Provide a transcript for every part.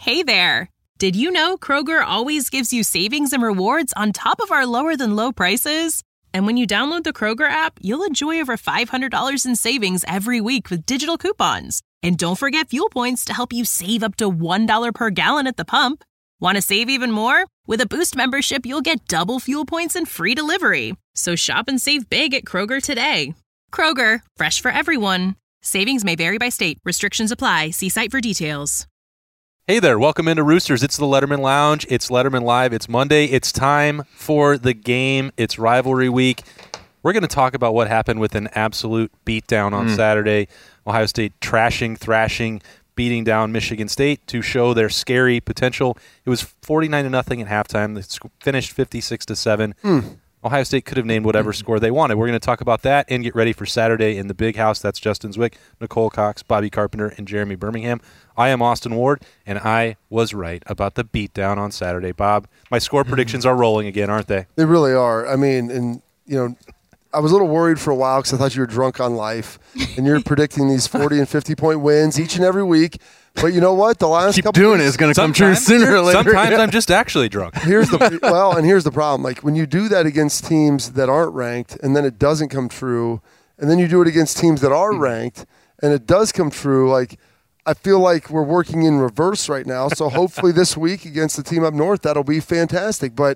Hey there! Did you know Kroger always gives you savings and rewards on top of our lower-than-low prices? And when you download the Kroger app, you'll enjoy over $500 in savings every week with digital coupons. And don't forget fuel points to help you save up to $1 per gallon at the pump. Want to save even more? With a Boost membership, you'll get double fuel points and free delivery. So shop and save big at Kroger today. Kroger, fresh for everyone. Savings may vary by state. Restrictions apply. See site for details. Hey there, welcome into Roosters. It's the Letterman Lounge. It's Letterman Live. It's Monday. It's time for the game. It's rivalry week. We're going to talk about what happened with an absolute beatdown on Saturday. Ohio State thrashing, beating down Michigan State to show their scary potential. It was 49-0 at halftime. They finished 56-7. Ohio State could have named whatever score they wanted. We're going to talk about that and get ready for Saturday in the Big House. That's Justin Zwick, Nicole Cox, Bobby Carpenter, and Jeremy Birmingham. I am Austin Ward, and I was right about the beatdown on Saturday. Bob, my score predictions are rolling again, aren't they? They really are. I mean, and I was a little worried for a while because I thought you were drunk on life, and you're predicting these 40 and 50-point wins each and every week. But you know what? The last Keep couple doing weeks, it. It's going to come true sooner or later. Sometimes I'm just actually drunk. Here's the problem. Like when you do that against teams that aren't ranked, and then it doesn't come true, and then you do it against teams that are ranked, and it does come true. Like I feel like we're working in reverse right now. So hopefully this week against the team up north, that'll be fantastic. But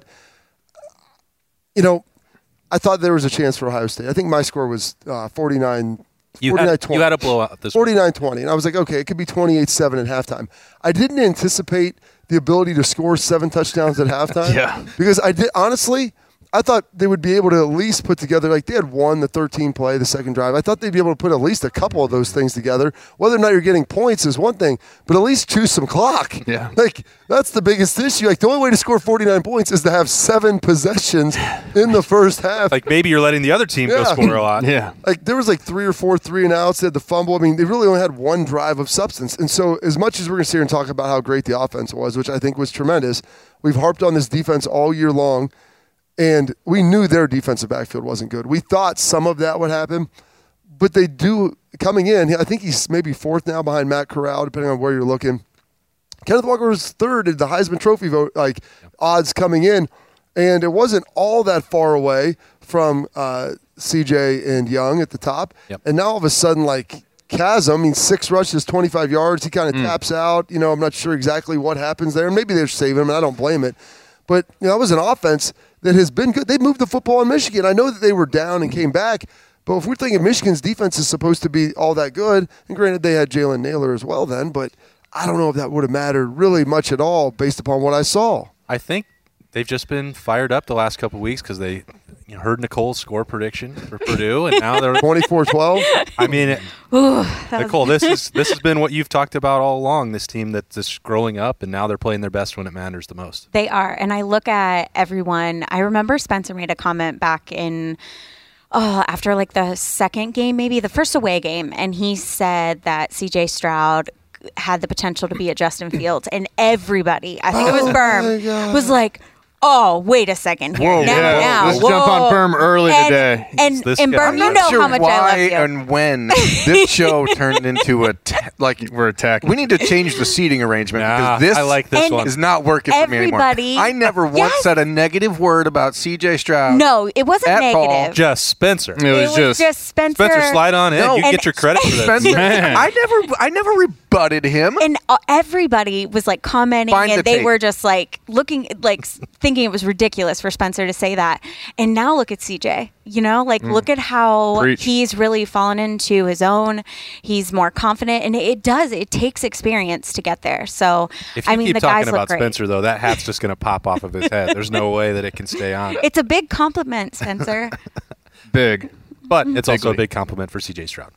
I thought there was a chance for Ohio State. I think my score was 49. You had a blowout this 49-20, and I was like, okay, it could be 28-7 at halftime. I didn't anticipate the ability to score 7 touchdowns at halftime. Yeah. Because I thought they would be able to at least put together, like they had won the 13 play, the second drive. I thought they'd be able to put at least a couple of those things together. Whether or not you're getting points is one thing, but at least choose some clock. Yeah. Like, that's the biggest issue. Like, the only way to score 49 points is to have 7 possessions in the first half. Like, maybe you're letting the other team go score a lot. Yeah. Like, there was like 3 or 4 3-and-outs. They had the fumble. I mean, they really only had one drive of substance. And so as much as we're going to sit here and talk about how great the offense was, which I think was tremendous, we've harped on this defense all year long. And we knew their defensive backfield wasn't good. We thought some of that would happen, but they do coming in. I think he's maybe 4th now behind Matt Corral, depending on where you're looking. Kenneth Walker was 3rd in the Heisman Trophy vote, odds coming in, and it wasn't all that far away from CJ and Young at the top. Yep. And now all of a sudden, chasm, 6 rushes, 25 yards. He kind of taps out. I'm not sure exactly what happens there. Maybe they're saving him, and I don't blame it. But that was an offense that has been good. They moved the football on Michigan. I know that they were down and came back, but if we're thinking Michigan's defense is supposed to be all that good, and granted they had Jalen Naylor as well then, but I don't know if that would have mattered really much at all based upon what I saw. I think they've just been fired up the last couple of weeks because they heard Nicole's score prediction for Purdue, and now they're 24-12. I mean, Nicole, this has been what you've talked about all along. This team that's just growing up, and now they're playing their best when it matters the most. They are, and I look at everyone. I remember Spencer made a comment back in after the second game, maybe the first away game, and he said that C.J. Stroud had the potential to be a Justin Fields, and everybody, I think it was Berm, was like, oh, wait a second here. Whoa, now. Let's jump on Berm early today. And Berm, I'm you not know sure how much why I love you. and when this show turned into We're attacking. we need to change the seating arrangement Nah, because this I like this And one. is not working for me anymore. everybody- I never once Yes. said a negative word about CJ Stroud. No, it wasn't At all. negative. Just Spencer. It was just Spencer. Spencer, slide on in. No. You get your credit for that. Spencer, Man. I never rebutted him. And everybody was commenting, Find the and they tape. were just looking, thinking it was ridiculous for Spencer to say that. And now look at CJ. Look at how Preach. he's really fallen into his own. He's more confident, and it takes experience to get there. So If you keep the guys talking about look great. Spencer, though, that hat's just going to pop off of his head. There's no way that it can stay on. It's a big compliment, Spencer. big. But it's also a Bigly. big compliment for C.J. Stroud.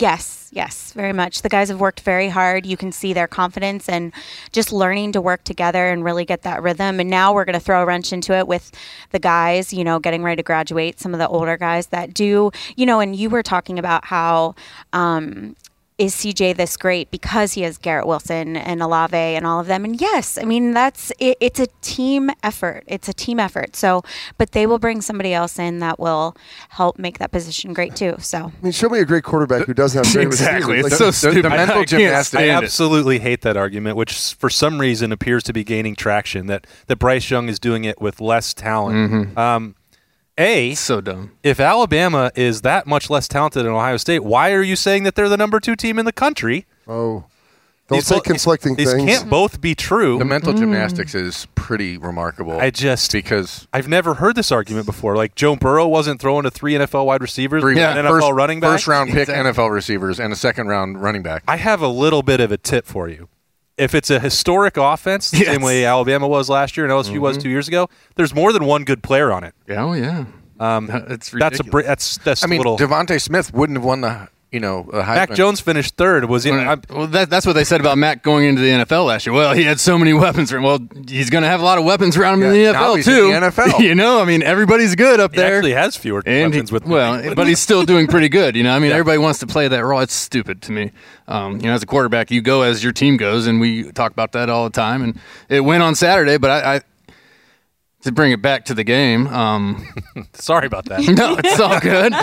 Yes, very much. The guys have worked very hard. You can see their confidence and just learning to work together and really get that rhythm. And now we're going to throw a wrench into it with the guys, getting ready to graduate, some of the older guys that do, and you were talking about how is CJ this great because he has Garrett Wilson and Olave and all of them? And yes, I mean, it's a team effort. It's a team effort. So, but they will bring somebody else in that will help make that position great too. So, I mean, show me a great quarterback who doesn't have great Exactly. receivers. It's so stupid. The mental I can't gymnastics. I stand it. absolutely hate that argument, which for some reason appears to be gaining traction, that Bryce Young is doing it with less talent. So dumb. If Alabama is that much less talented than Ohio State, why are you saying that they're the number 2 team in the country? Oh, don't say conflicting these things. can't both be true. The mental gymnastics is pretty remarkable. Because I've never heard this argument before. Like Joe Burrow wasn't throwing to 3 NFL wide receivers, an NFL running back. First round pick NFL receivers and a second round running back. I have a little bit of a tip for you. If it's a historic offense, the same way Alabama was last year and LSU was 2 years ago, there's more than one good player on it. Oh, yeah. It's ridiculous. That's I mean, little. Devontae Smith wouldn't have won the Heisman. Mac Jones finished third. Was he? Well, that's what they said about Mac going into the NFL last year. Well, he had so many weapons. Well, he's going to have a lot of weapons around him in the now NFL he's too. in the NFL. I mean, everybody's good up He there. actually has fewer weapons with. But he's still doing pretty good. I mean, everybody wants to play that role. It's stupid to me. As a quarterback, you go as your team goes, and we talk about that all the time. And it went on Saturday, but I to bring it back to the game. Sorry about that. No, it's all good.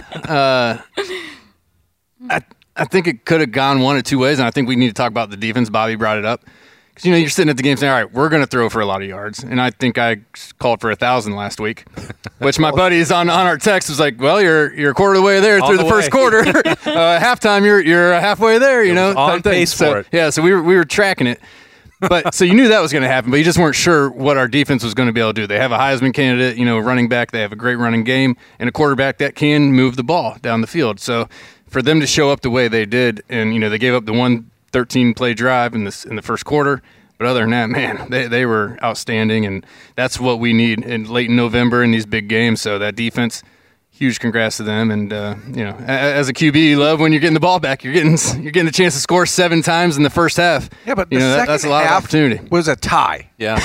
I think it could have gone one of two ways, and I think we need to talk about the defense. Bobby brought it up. Because, you're sitting at the game saying, all right, we're going to throw for a lot of yards. And I think I called for 1,000 last week, which my buddies on our text was like, well, you're a quarter of the way there through the first quarter. Halftime, you're halfway there, on pace for it. Yeah, so we were tracking it. But so you knew that was going to happen, but you just weren't sure what our defense was going to be able to do. They have a Heisman candidate, running back. They have a great running game and a quarterback that can move the ball down the field. So for them to show up the way they did, and they gave up the 13-play drive in the first quarter. But other than that, man, they were outstanding, and that's what we need late in November in these big games. So that defense, huge congrats to them. And as a QB, you love when you're getting the ball back. You're getting a chance to score 7 times in the first half. Yeah, but the second that's a lot of half opportunity. was a tie. Yeah.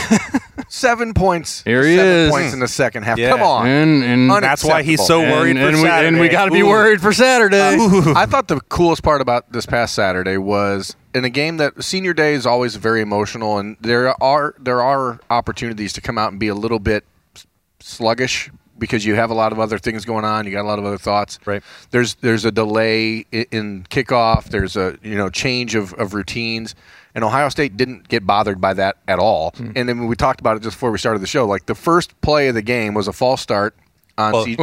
7 points. Here he 7 is. points in the second half. Yeah. Come on. And That's why he's so worried for Saturday. And we got to be worried for Saturday. I thought the coolest part about this past Saturday was in a game that Senior Day is always very emotional, and there are opportunities to come out and be a little bit sluggish because you have a lot of other things going on. You got a lot of other thoughts. Right. There's a delay in kickoff. There's a change of routines. And Ohio State didn't get bothered by that at all. And then we talked about it just before we started the show. Like the first play of the game was a false start on opening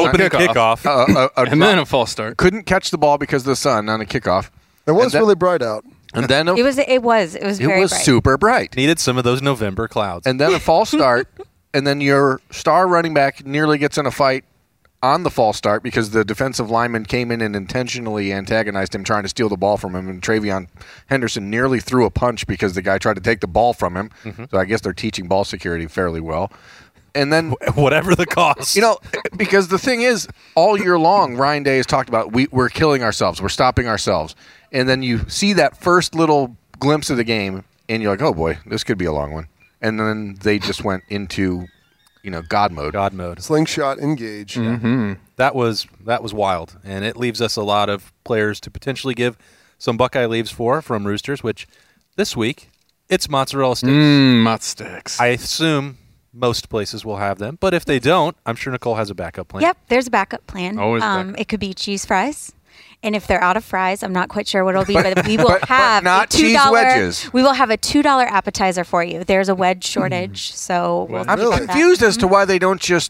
kickoff. And then a false start. Couldn't catch the ball because of the sun on a kickoff. It was really bright out. And then it was very bright. super bright. Needed some of those November clouds. And then a false start, and then your star running back nearly gets in a fight on the false start because the defensive lineman came in and intentionally antagonized him, trying to steal the ball from him. And Travion Henderson nearly threw a punch because the guy tried to take the ball from him. So I guess they're teaching ball security fairly well. And then whatever the cost. Because the thing is, all year long, Ryan Day has talked about we're killing ourselves. We're stopping ourselves. And then you see that first little glimpse of the game, and you're like, oh, boy, this could be a long one. And then they just went into, God mode. God mode. Slingshot engage. Mm-hmm. That was wild. And it leaves us a lot of players to potentially give some Buckeye leaves from Roosters, which this week, it's mozzarella sticks. Mozz sticks. I assume most places will have them. But if they don't, I'm sure Nicole has a backup plan. Yep, there's a backup plan. Always backup. It could be cheese fries. And if they're out of fries, I'm not quite sure what it'll be, but we will have not a $2, cheese wedges. We will have a $2 appetizer for you. There's a wedge shortage, so we'll I'm keep confused as to why they don't just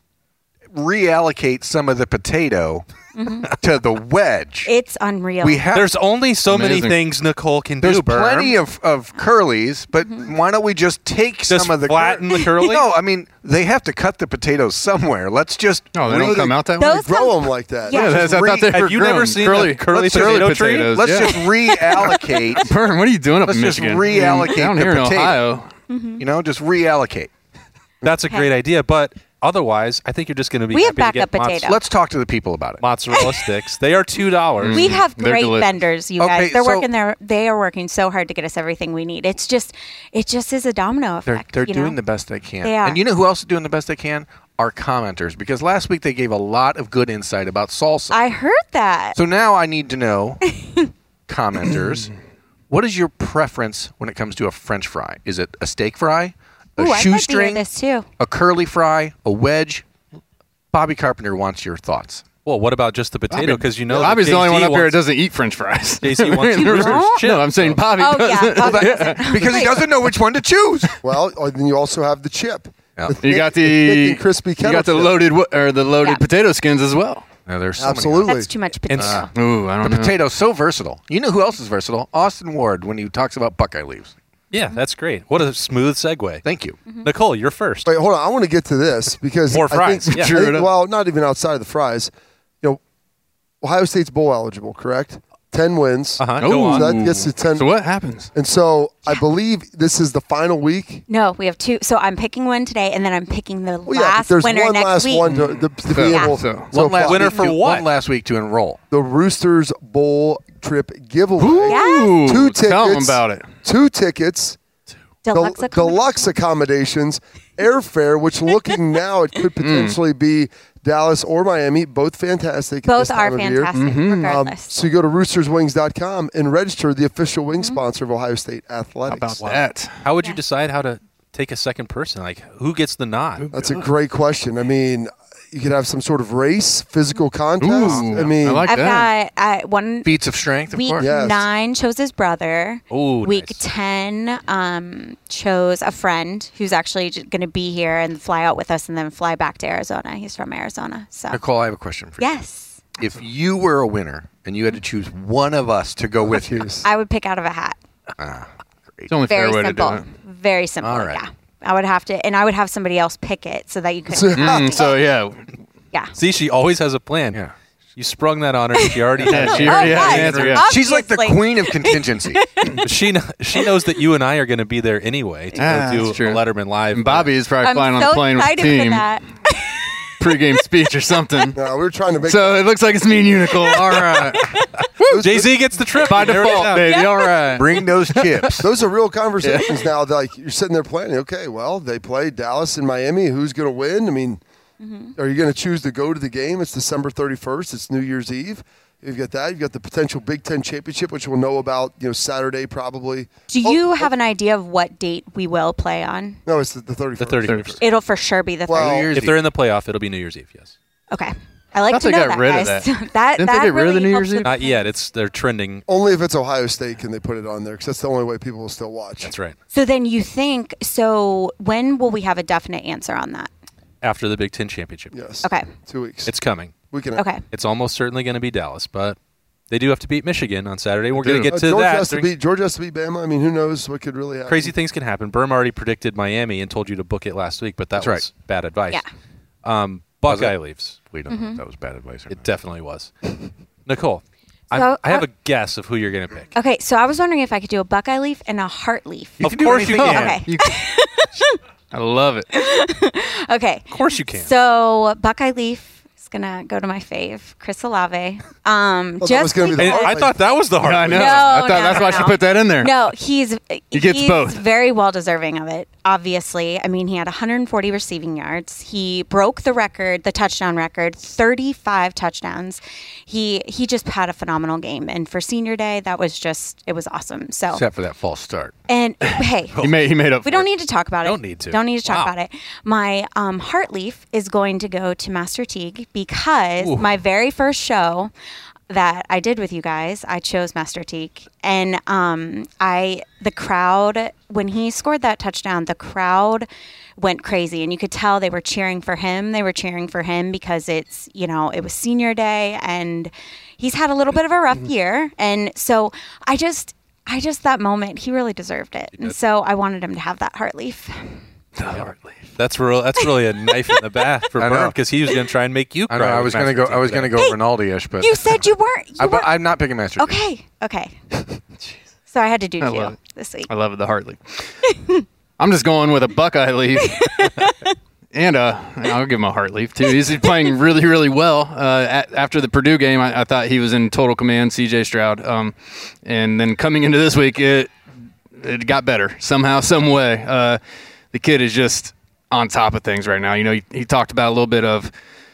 reallocate some of the potato to the wedge. It's unreal. There's only so many things Nicole can do. There's Berm. plenty of curlies, but why don't we just take some of the flatten the curly? No, I mean they have to cut the potatoes somewhere. Let's just they don't come out that way. Those Grow them like that. Yeah. I thought they were Have you never grown. seen curly a curly potato tree? let's yeah. just reallocate. Berm, what are you doing up Let's in just Michigan? reallocate down the here in potato. Ohio. Just reallocate. That's a great idea, but otherwise, I think you're just going to be We have happy to backup get potato. Let's talk to the people about it. mozzarella sticks. They are $2. We have They're great delicious. vendors, you Okay, guys. They're so- working there. They are working so hard to get us everything we need. It just is a domino effect. They're doing the best they can. They are. And you know who else is doing the best they can? Our commenters. Because last week they gave a lot of good insight about salsa. I heard that. So now I need to know, commenters, what is your preference when it comes to a French fry? Is it a steak fry, a Ooh, I'd like to hear shoestring, this too. a curly fry, a wedge? Bobby Carpenter wants your thoughts. Well, what about just the potato? Because you know, that Bobby's the only Jay-Z one up here that wants- doesn't eat French fries. Jay-Z wants No, Roosters chips, I'm saying Bobby Oh, doesn't. yeah. Bobby doesn't. Because he doesn't know which one to choose. Well, then you also have the chip. Yeah. The You got thick the and crispy you kettle got the chip. loaded Yeah. potato skins as well. Now, there's so many Absolutely. That's too much potato. Ooh, I don't The know. potato's so versatile. You know who else is versatile? Austin Ward when he talks about Buckeye leaves. Yeah, that's great. What a smooth segue. Thank you. Nicole, you're first. Wait, hold on. I want to get to this because More I fries. think- Yeah. I Cheer think- it up. well, not even outside of the fries. You know, Ohio State's bowl eligible, correct? 10 wins. Uh-huh. Ooh. Go on. So that gets to 10. So what happens? And so I believe this is the final week. No, we have two. So I'm picking one today, and then I'm picking the Well, yeah, but last there's winner one next last week. one to be Yeah. able So- to One last apply. winner week for to- what? One last week to enroll. The Roosters Bowl trip giveaway. Yes. Ooh, Two tell them tickets. about it. 2 tickets. Deluxe Deluxe accommodations, airfare, which looking now it could potentially be Dallas or Miami. Both fantastic. at Both this are time of year. fantastic, regardless. So you go to roosterswings.com and register, the official wing sponsor of Ohio State Athletics. How about that? How would you decide how to take a second person? Like, who gets the nod? That's a great question. I mean, you could have some sort of race, physical contest. Ooh, I mean, I like I've that. got one Feats of strength, of week course. Yes. 9 chose his brother. Ooh, Week nice. 10 chose a friend who's actually going to be here and fly out with us and then fly back to Arizona. He's from Arizona. So Nicole, I have a question for you. yes, If you were a winner and you had to choose one of us to go with you, Jeez. I would pick out of a hat. It's the only Very fair way simple. to do it. Very simple. All right. Yeah. I would have to, and I would have somebody else pick it so that you could. So yeah, Yeah. See, she always has a plan. Yeah. You sprung that on her. She already has. she already has right. an answer. Yeah. she's like the Obviously. queen of contingency. She knows that you and I are going to be there anyway to Ah, go do that's true. a Letterman live. And Bobby is probably I'm flying on so the plane with the excited for team, that. pre-game speech or something. no, we're trying to make So it looks like it's me and you, Nicole. All right, Jay-Z gets the trip. by There it default, is. baby. All right. Bring those chips. those are real conversations now. Like you're sitting there planning. Okay, well, they play Dallas and Miami. Who's going to win? I mean, are you going to choose to go to the game? It's December 31st. It's New Year's Eve. You've got that. You've got the potential Big Ten championship, which we'll know about. Saturday probably. Do you have an idea of what date we will play on? No, it's the 31st. The 31st. It'll for sure be the Well, 30th. New Year's If they're in the playoff, it'll be New Year's Eve. Yes. Okay. I like thought to they know got that, rid of guys. that. that Didn't they that get rid of the really New helps Year's Eve? with- Not yet. They're trending. Only if it's Ohio State can they put it on there because that's the only way people will still watch. That's right. So then you think, so when will we have a definite answer on that? After the Big Ten championship. Yes. Okay. 2 weeks. It's coming. we can. Okay. It's almost certainly going to be Dallas, but they do have to beat Michigan on Saturday. We're going to get to Georgia that. has to beat Georgia has to beat Bama. I mean, who knows what could really happen? Crazy things can happen. Berm already predicted Miami and told you to book it last week, but that That's was right. bad advice. Yeah. Buckeye leaves. We don't know if that was bad advice or It not. definitely was. Nicole, So, I have a guess of who you're going to pick. Okay, so I was wondering if I could do a Buckeye leaf and a heart leaf. Of course you can. Okay. I love it. Okay. Of course you can. So Buckeye leaf is gonna go to my fave, Chris Olave. that was Just gonna be the And hard I leaf. thought that was the hard I know. leaf. No, I thought no, that's no, why she no. put that in there. No, he's gets both. very well deserving of it. Obviously, I mean, he had 140 receiving yards. He broke the record, the touchdown record, 35 touchdowns. He just had a phenomenal game, and for Senior Day, it was awesome. So, Except for that false start. and hey, He made up. we for don't it. need to talk about it. Don't need to. Don't need to talk Wow. about it. My heart leaf is going to go to Master Teague because my very first show that I did with you guys, I chose Master Teague, and the crowd, when he scored that touchdown, the crowd went crazy, and you could tell they were cheering for him. They were cheering for him because it was Senior Day, and he's had a little bit of a rough year, and so I just that moment, he really deserved it, and so I wanted him to have that heart leaf. That's really a knife in the back for I know. Berm because he was going to try and make you I cry. know. I with was gonna Master go. I was Teague gonna today. go Ronaldo-ish, but You said you weren't. You but weren't. I'm not picking Master. Teague. Okay. So I had to do I two love it. this week. I love it, the heart leaf. I'm just going with a Buckeye leaf. And I'll give him a heart leaf, too. He's playing really, really well. After the Purdue game, I thought he was in total command, CJ Stroud. And then coming into this week, it got better somehow, some way. The kid is just on top of things right now. You know, he talked about a little bit of,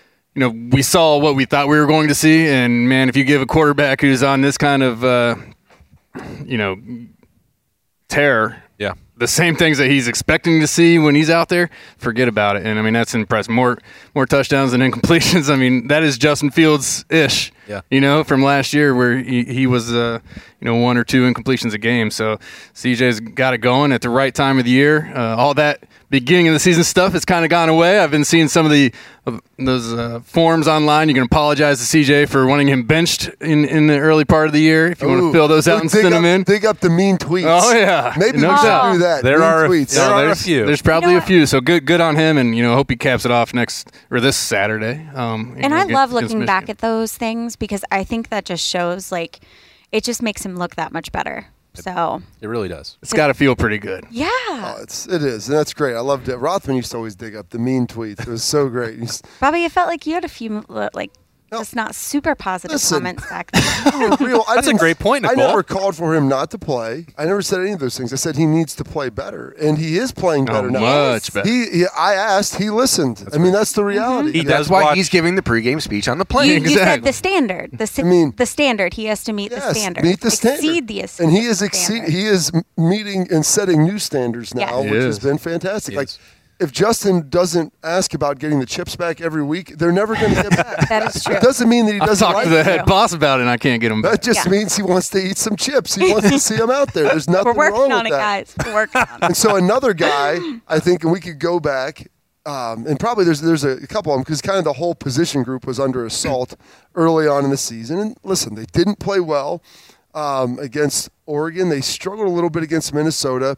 we saw what we thought we were going to see. And, man, if you give a quarterback who's on this kind of terror. Yeah. The same things that he's expecting to see when he's out there, forget about it. And I mean, that's impressive. More touchdowns than incompletions. I mean, that is Justin Fields-ish. Yeah. From last year where he was 1 or 2 incompletions a game. So CJ's got it going at the right time of the year. All that beginning of the season stuff has kind of gone away. I've been seeing some of those forums online. You can apologize to CJ for wanting him benched in the early part of the year if you want to fill those out and send them in. Dig up the mean tweets. Oh yeah, maybe we should do that. There are a few. There's probably a few. So good on him, and hope he caps it off this Saturday. And I love looking back at those things because I think that just shows it just makes him look that much better. So it really does. It's got to feel pretty good. Yeah. It is, and that's great. I loved it. Rothman used to always dig up the mean tweets. It was so great. Bobby, it felt like you had a few just not super positive comments back then. That's a great point, Nicole. I never called for him not to play. I never said any of those things. I said he needs to play better, and he is playing better now. Much better. I asked. He listened. That's the reality. That's why he's giving the pregame speech on the plane. You said the standard. The standard. He has to meet the standard. Meet the standard. Exceed the standard. And he is meeting and setting new standards now, which has been fantastic. If Justin doesn't ask about getting the chips back every week, they're never going to get back. That is true. It doesn't mean that he doesn't I've talked to the head boss about it, and I can't get them back. That just means he wants to eat some chips. He wants to see them out there. There's nothing We're wrong working on with it, that. guys. We're working on it. And so another guy, I think, and we could go back, and probably there's a couple of them because kind of the whole position group was under assault early on in the season. And listen, they didn't play well against Oregon. They struggled a little bit against Minnesota.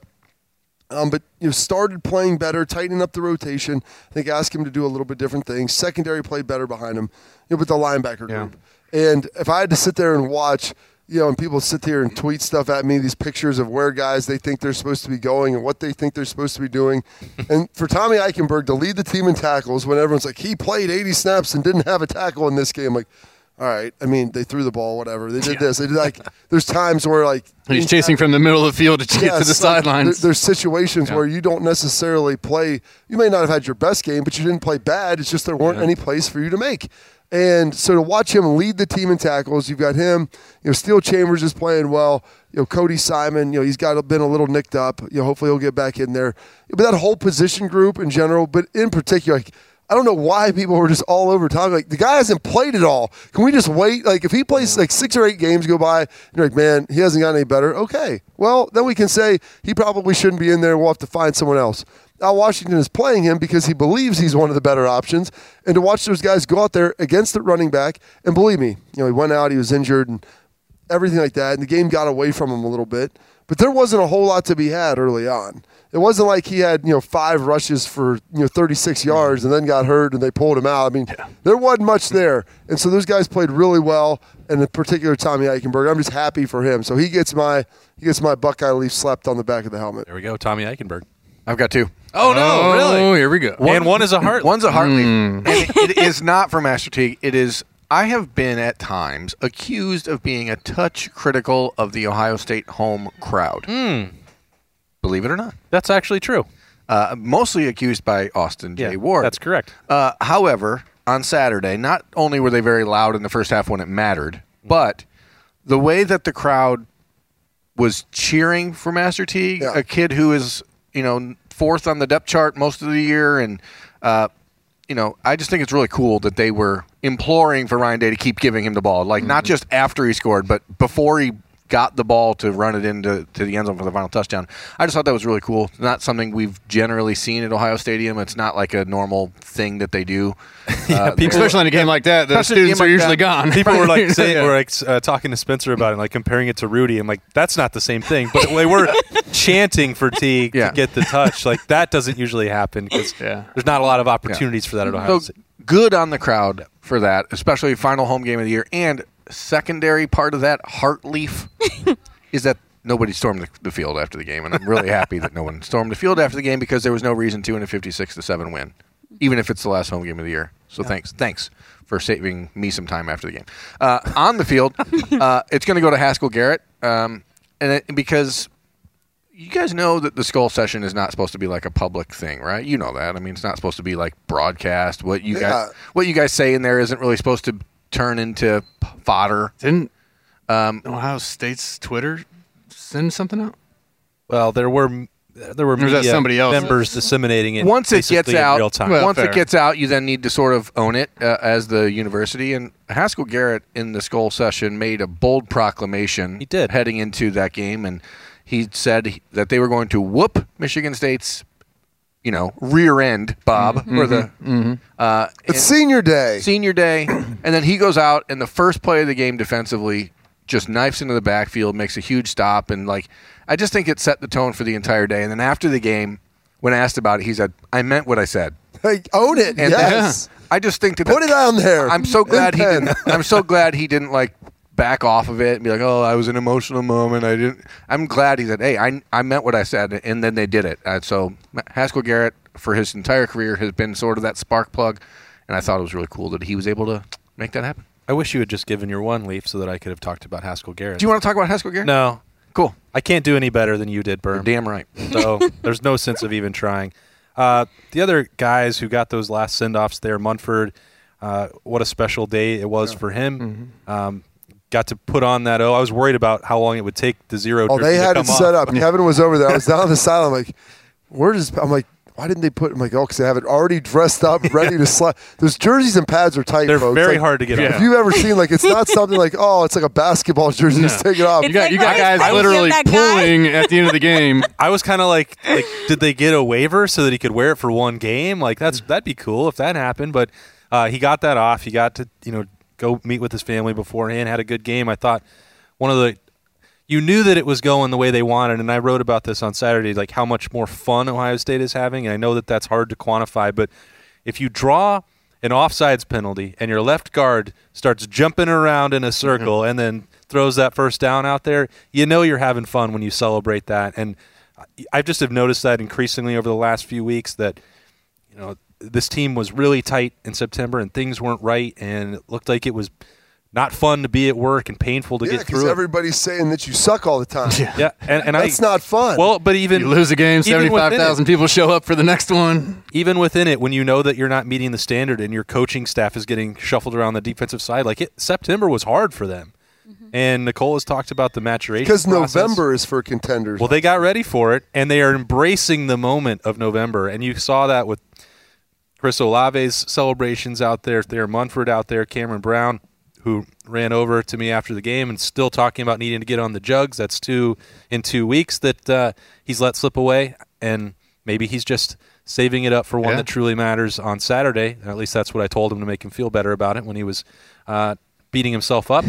But started playing better, tightening up the rotation. I think asked him to do a little bit different things. Secondary played better behind him with the linebacker group. And if I had to sit there and watch, and people sit there and tweet stuff at me, these pictures of where guys they think they're supposed to be going and what they think they're supposed to be doing. And for Tommy Eichenberg to lead the team in tackles when everyone's like, he played 80 snaps and didn't have a tackle in this game, all right. I mean, they threw the ball, whatever. They did this. They did there's times where he's chasing from the middle of the field to get to the sidelines. There's situations where you don't necessarily play. You may not have had your best game, but you didn't play bad. It's just there weren't any plays for you to make. And so to watch him lead the team in tackles, you've got him. Steel Chambers is playing well. Cody Simon, he's been a little nicked up. Hopefully he'll get back in there. But that whole position group in general, but in particular, I don't know why people were just all over Tommy. The guy hasn't played it all. Can we just wait? If he plays 6 or 8 games go by, you're like, man, he hasn't gotten any better. Okay. Well, then we can say he probably shouldn't be in there. We'll have to find someone else. Al Washington is playing him because he believes he's one of the better options. And to watch those guys go out there against the running back, and believe me, he went out, he was injured and everything like that, and the game got away from him a little bit. But there wasn't a whole lot to be had early on. It wasn't like he had 5 rushes for 36 yards and then got hurt and they pulled him out. I mean, there wasn't much there, and so those guys played really well. And in particular, Tommy Eichenberg, I'm just happy for him. So he gets my Buckeye leaf slapped on the back of the helmet. There we go, Tommy Eichenberg. I've got 2. Oh no, really? Oh, here we go. And one is a heart. One's a heart leaf. And it is not for Master Teague. It is. I have been at times accused of being a touch critical of the Ohio State home crowd. Believe it or not. That's actually true. Mostly accused by Austin J. Ward. That's correct. However, on Saturday, not only were they very loud in the first half when it mattered, but the way that the crowd was cheering for Master Teague, a kid who is, 4th on the depth chart most of the year, and I just think it's really cool that they were imploring for Ryan Day to keep giving him the ball, not just after he scored, but before he got the ball to run it into the end zone for the final touchdown. I just thought that was really cool. It's not something we've generally seen at Ohio Stadium. It's not like a normal thing that they do. Especially in a game like that, the students are usually gone. People were talking to Spencer about it, comparing it to Rudy. I'm like, that's not the same thing. But they were chanting for Teague to get the touch. That doesn't usually happen because there's not a lot of opportunities for that at Ohio State. Good on the crowd for that, especially final home game of the year. And secondary part of that heart leaf is that nobody stormed the field after the game, and I'm really happy that no one stormed the field after the game because there was no reason to in a 56-7 win, even if it's the last home game of the year. So thanks for saving me some time after the game. On the field, it's going to go to Haskell Garrett, because you guys know that the Skull Session is not supposed to be like a public thing, right? You know that. I mean, it's not supposed to be like broadcast. What you guys say in there isn't really supposed to turn into fodder. Didn't Ohio State's Twitter send something out? Well, there were was that media somebody else? members disseminating it. Once it gets basically in out, real time. Well, once fair. it gets out, you then need to sort of own it as the university. And Haskell Garrett in the Skull session made a bold proclamation. He did. Heading into that game, and he said that they were going to whoop Michigan State's, rear end, Bob, or the It's senior day. senior day, and then he goes out and the first play of the game defensively just knifes into the backfield, makes a huge stop, and I just think it set the tone for the entire day. And then after the game, when asked about it, he said, "I meant what I said." Like, own it. And Yes. I just think that Put it on there. I'm so glad he In pen. didn't. I'm so glad he didn't back off of it and be like, "Oh, I was an emotional moment. I didn't." I'm glad he said, "Hey, I meant what I said," and then they did it. So Haskell Garrett, for his entire career, has been sort of that spark plug, and I thought it was really cool that he was able to make that happen. I wish you had just given your one, Leaf, so that I could have talked about Haskell Garrett. Do you want to talk about Haskell Garrett? No. Cool. I can't do any better than you did, You're Berm. damn right. So there's no sense of even trying. The other guys who got those last send-offs there, Munford, what a special day it was for him. Got to put on that I was worried about how long it would take the zero Oh, jersey they to had come it set off. up. Kevin was over there. I was down on the sideline. I'm like, I'm like, why didn't they put? I'm like, because they have it already dressed up, ready to slide. Those jerseys and pads are tight, They're folks. very hard to get Yeah. off. If you've ever seen, it's not something like, oh, it's like a basketball jersey. Just take it off. You got like, guys "Where's literally that guy?" pulling at the end of the game. I was kind of like, did they get a waiver so that he could wear it for one game? That'd be cool if that happened. But he got that off. He got to go meet with his family beforehand. Had a good game. I thought you knew that it was going the way they wanted, and I wrote about this on Saturday, how much more fun Ohio State is having. And I know that that's hard to quantify, but if you draw an offsides penalty and your left guard starts jumping around in a circle and then throws that first down out there, you're having fun when you celebrate that. And I just have noticed that increasingly over the last few weeks that this team was really tight in September and things weren't right, and it looked like it was not fun to be at work and painful to Yeah, get because through it. everybody's saying that you suck all the time. Yeah, and That's not fun. Well, but even You lose a game, even within 75,000 people show up for the next one. even within it, when you know that you're not meeting the standard and your coaching staff is getting shuffled around the defensive side, September was hard for them. And Nicole has talked about the maturation Because process. November is for contenders. Well, they got ready for it, and they are embracing the moment of November. And you saw that with Chris Olave's celebrations out there, Munford out there, Cameron Brown, who ran over to me after the game and still talking about needing to get on the jugs. That's 2 in 2 weeks that he's let slip away, and maybe he's just saving it up for one that truly matters on Saturday. Or at least that's what I told him to make him feel better about it when he was beating himself up.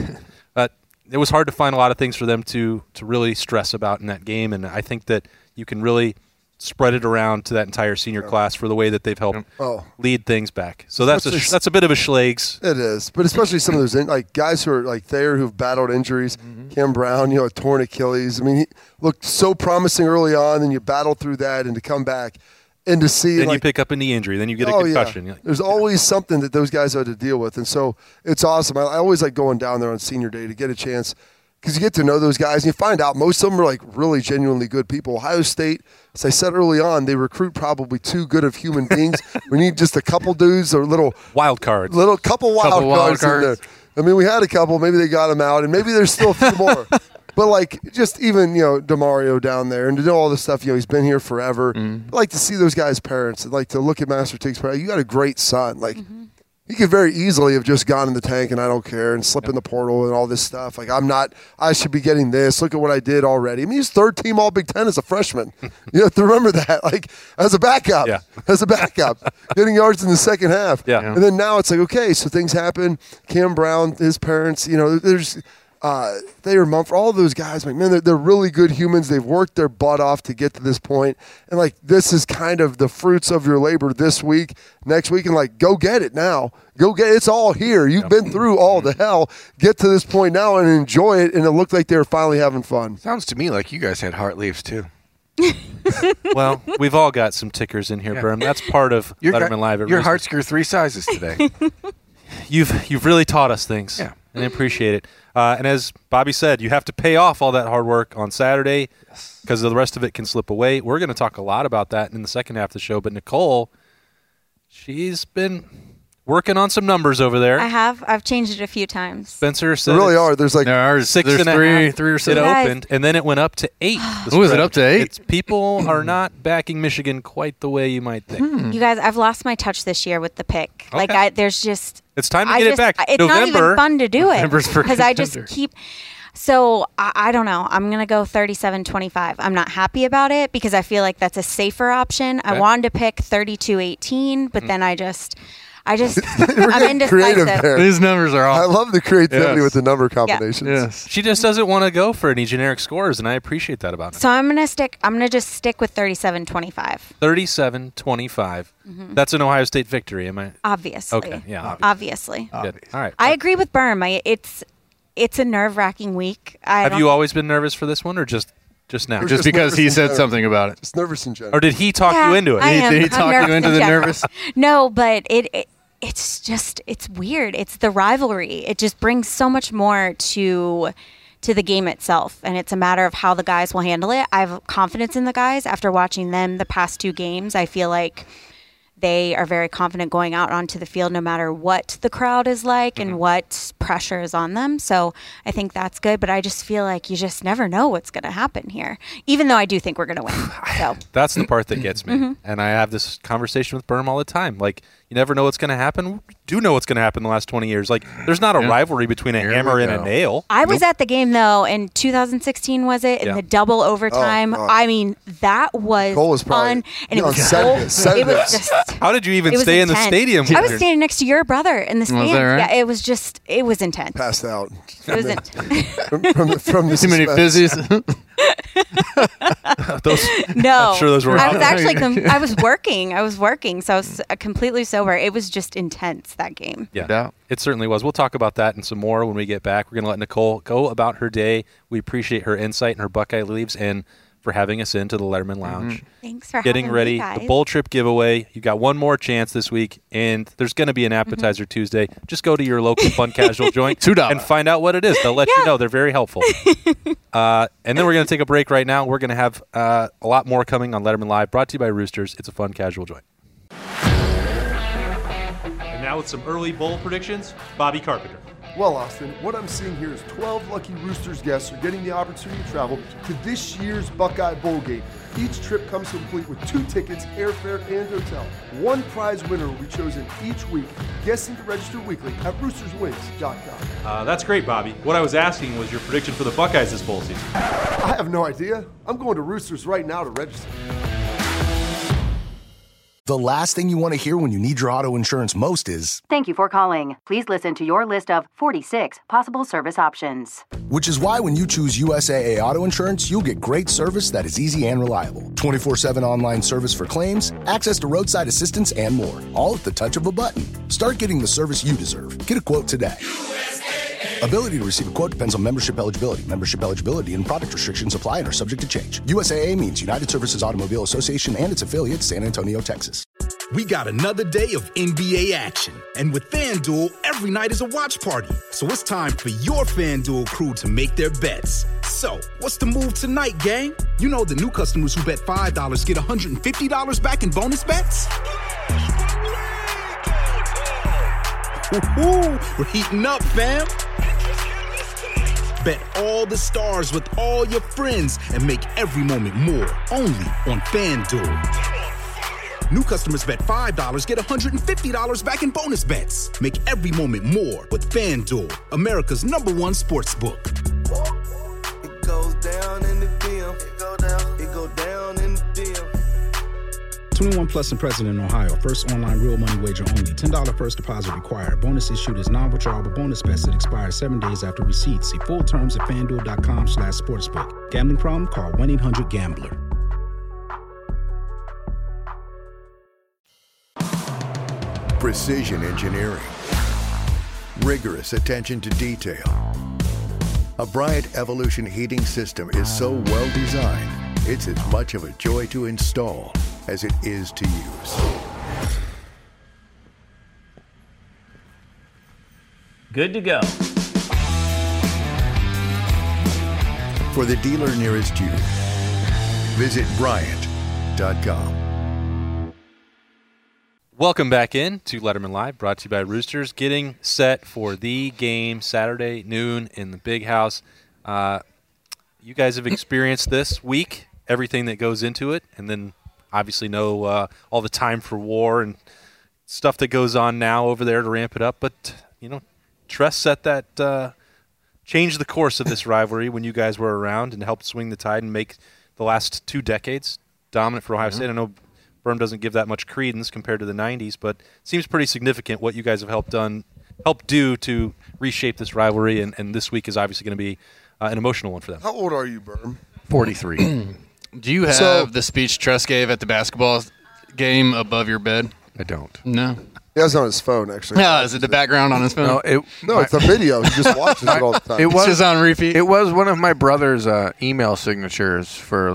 It was hard to find a lot of things for them to really stress about in that game, and I think that you can really spread it around to that entire senior class for the way that they've helped lead things back. So that's a bit of a Schlegs. It is, but especially some of those guys who are Thayer who've battled injuries. Cam Brown, a torn Achilles. I mean, he looked so promising early on, and you battle through that, and to come back and to see Then you pick up a knee injury, then you get a concussion. Yeah. There's always something that those guys had to deal with, and so it's awesome. I always like going down there on senior day to get a chance because you get to know those guys, and you find out most of them are really genuinely good people. Ohio State, as I said early on, they recruit probably too good of human beings. We need just a couple dudes or wild cards. Couple wild cards in there. I mean, we had a couple. Maybe they got them out, and maybe there's still a few more. But just even DeMario down there, and to know all this stuff. He's been here forever. I like to see those guys' parents. I'd like to look at Master Teague's parents. You got a great son. He could very easily have just gone in the tank and I don't care and slip in the portal and all this stuff. I should be getting this. Look at what I did already. I mean, he's third team All Big Ten as a freshman. You have to remember that. As a backup. Yeah. As a backup. Getting yards in the second half. Yeah. And then now it's okay, so things happen. Cam Brown, his parents, there's Thayer Munford, all those guys, man, they're really good humans. They've worked their butt off to get to this point. And, this is kind of the fruits of your labor this week, next week, and, go get it now. Go get it. It's all here. You've been through all the hell. Get to this point now and enjoy it, and it looked like they were finally having fun. Sounds to me like you guys had heart leaves too. Well, we've all got some tickers in here, Berm. That's part of Letterman Live. Your hearts grew 3 sizes today. You've really taught us things, and I appreciate it. And as Bobby said, you have to pay off all that hard work on Saturday because the rest of it can slip away. We're going to talk a lot about that in the second half of the show. But Nicole, she's been working on some numbers over there. I've changed it a few times. Spencer said There really are. There's like There's 6.5. three or It so. Guys. opened, and then it went up to 8. Oh, is it up to 8? People are not backing Michigan quite the way you might think. You guys, I've lost my touch this year with the pick. Like, Okay. there's just It's time to I get just, it back. It's not November. even fun to do it November's for because I just contender. keep. So I don't know. I'm gonna go 37-25. I'm not happy about it because I feel like that's a safer option. I Okay. wanted to pick 32-18, but then I just I'm getting creative indecisive. there. These numbers are I awesome. love the creativity Yes. with the number combinations. Yes. She just doesn't want to go for any generic scores, and I appreciate that about her. So I'm gonna just stick with 37-25. 37-25. That's an Ohio State victory, am I? Obviously. Okay, yeah. Obviously. Good. All right. I agree with Berm. It's a nerve-wracking week. Have you always been nervous for this one, or just now? Or Just Just because he nervous said in something about it. Just nervous in general. Or did he talk you into it? I am. Did he I'm talk you nervous into in the general. nervous? No, but it's weird. It's the rivalry. It just brings so much more to the game itself, and it's a matter of how the guys will handle it. I have confidence in the guys after watching them the past 2 games. I feel like they are very confident going out onto the field no matter what the crowd is like and what pressure is on them. So I think that's good, but I just feel like you just never know what's going to happen here, even though I do think we're going to win. So That's the part that gets me. And I have this conversation with Berm all the time. Like, you never know what's going to happen. We do know what's going to happen in the last 20 years. Like, there's not a rivalry between a Here hammer we and a go. nail. I was at the game though in 2016, was it? In Yeah. the double overtime. God. I mean, that was Cole was probably fun, and it on was Saturdays. so, it was just. How did you even It was stay in the intense. stadium? I was standing next to your brother in the stands. that right? Yeah, it was intense. Passed out. It was intense. from the Too many suspense. fizzies. Those, No, I'm sure those were I was awesome. actually I was working, so I was completely sober. It was just intense that game. Yeah, doubt. it certainly was. We'll talk about that and some more when we get back. We're going to let Nicole go about her day. We appreciate her insight and her Buckeye leaves and for having us into the Letterman Lounge. Thanks for Getting having ready, me, guys. the bowl trip giveaway. You got one more chance this week, and there's going to be an appetizer Tuesday. Just go to your local fun casual joint $2. and find out what it is. They'll let you know. They're very helpful. And then we're going to take a break right now. We're going to have a lot more coming on Letterman Live, brought to you by Roosters. It's a fun casual joint. And now with some early bowl predictions, Bobby Carpenter. Well, Austin, what I'm seeing here is 12 lucky Roosters guests are getting the opportunity to travel to this year's Buckeye Bowl game. Each trip comes complete with 2 tickets, airfare, and hotel. One prize winner will be chosen each week. Guessing to register weekly at roosterswings.com. That's great, Bobby. What I was asking was your prediction for the Buckeyes this bowl season. I have no idea. I'm going to Roosters right now to register. The last thing you want to hear when you need your auto insurance most is, Thank you for calling. Please listen to your list of 46 possible service options. which is why when you choose USAA Auto Insurance, you'll get great service that is easy and reliable. 24/7 online service for claims, access to roadside assistance, and more. All at the touch of a button. Start getting the service you deserve. Get a quote today. Ability to receive a quote depends on membership eligibility. Membership eligibility and product restrictions apply and are subject to change. USAA means United Services Automobile Association and its affiliate, San Antonio, Texas. We got another day of NBA action. And with FanDuel, every night is a watch party. So it's time for your FanDuel crew to make their bets. So, what's the move tonight, gang? You know the new customers who bet $5 get $150 back in bonus bets? Woo-hoo, we're heating up, fam. Bet all the stars with all your friends and make every moment more. Only on FanDuel. New customers bet $5 get $150 back in bonus bets. Make every moment more with FanDuel, America's #1 sports book. It goes down in the DM. It go down in the DM. 21 plus and present in Ohio. First online real money wager only. $10 first deposit required. Bonus issued is non-withdrawable bonus bets that expire 7 days after receipt. See full terms at FanDuel.com/sportsbook. Gambling problem? Call 1-800-GAMBLER. Precision engineering. Rigorous attention to detail. A Bryant Evolution heating system is so well designed, it's as much of a joy to install as it is to use. Good to go. For the dealer nearest you, visit Bryant.com. Welcome back in to Letterman Live, brought to you by Roosters. Getting set for the game Saturday noon in the Big House. You guys have experienced this week, everything that goes into it, and then obviously know all the time for war and stuff that goes on now over there to ramp it up. But, Tress set that changed the course of this rivalry when you guys were around and helped swing the tide and make the last 2 decades dominant for Ohio State. I know Berm doesn't give that much credence compared to the 90s, but it seems pretty significant what you guys have helped do to reshape this rivalry, and this week is obviously going to be an emotional one for them. How old are you, Berm? 43. Do you have the speech Tress gave at the basketball game above your bed? I don't. No. He has it on his phone, actually. Yeah, is it the background on his phone? No, it's a video. He just watches it all the time. It's just on repeat. It was one of my brother's email signatures for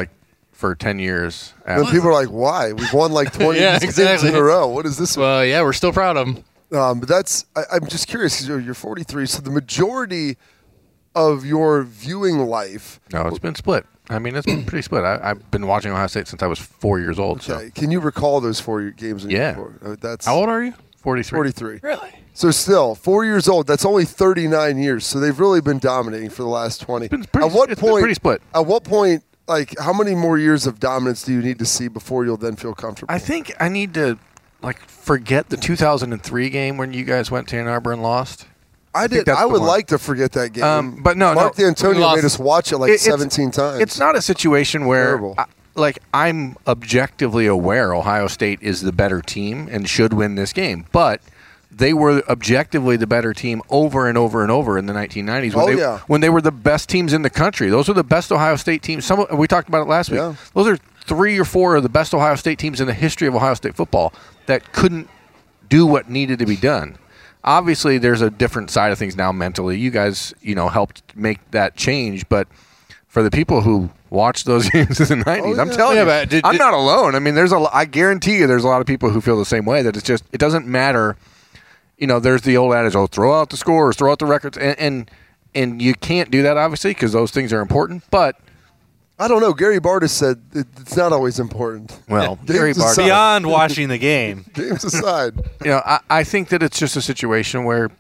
10 years. And people are like, why? We've won like 20 games in a row. What is this? Well, yeah, we're still proud of him. But I'm just curious, because you're 43, so the majority of your viewing life. No, it's been split. I mean, it's been pretty split. I've been watching Ohio State since I was 4 years old. Okay. So. Can you recall those 4 games? Yeah. How old are you? 43. 43. Really? So still, 4 years old. That's only 39 years. So they've really been dominating for the last 20. It's been pretty split. At what point, how many more years of dominance do you need to see before you'll then feel comfortable? I think I need to forget the 2003 game when you guys went to Ann Arbor and lost. I did. I would like to forget that game. But no, Mark D'Antonio made us watch it 17 times. It's not a situation where I'm objectively aware Ohio State is the better team and should win this game, but they were objectively the better team over and over and over in the 1990s when they were the best teams in the country. Those were the best Ohio State teams. We talked about it last week. Yeah. Those are 3 or 4 of the best Ohio State teams in the history of Ohio State football that couldn't do what needed to be done. Obviously, there's a different side of things now mentally. You guys, helped make that change, but for the people who watched those games in the 90s, I'm telling you, I'm not alone. I mean, I guarantee you there's a lot of people who feel the same way, that it doesn't matter. There's the old adage, throw out the scores, throw out the records, and you can't do that, obviously, because those things are important, but I don't know. Gary Bartis said it's not always important. Well, Gary Bartis, beyond watching the game. Games aside. I think that it's just a situation where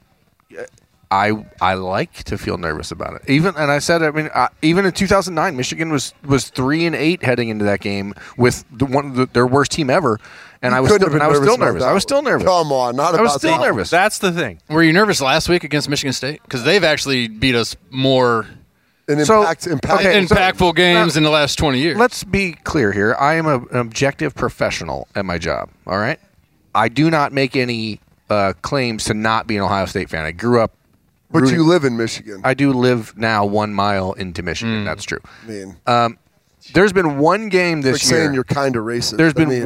I like to feel nervous about it. Even in 2009, Michigan was 3-8 heading into that game with their worst team ever, and I was still nervous. I was still nervous. Come on, not about I was still nervous. That's the thing. Were you nervous last week against Michigan State? Because they've actually beat us more. Impactful games in the last 20 years. Let's be clear here. I am an objective professional at my job, all right? I do not make any claims to not be an Ohio State fan. I grew up. But you live in Michigan. I do live now 1 mile into Michigan. That's true. There's been one game this year. Saying you're kind of racist. There's been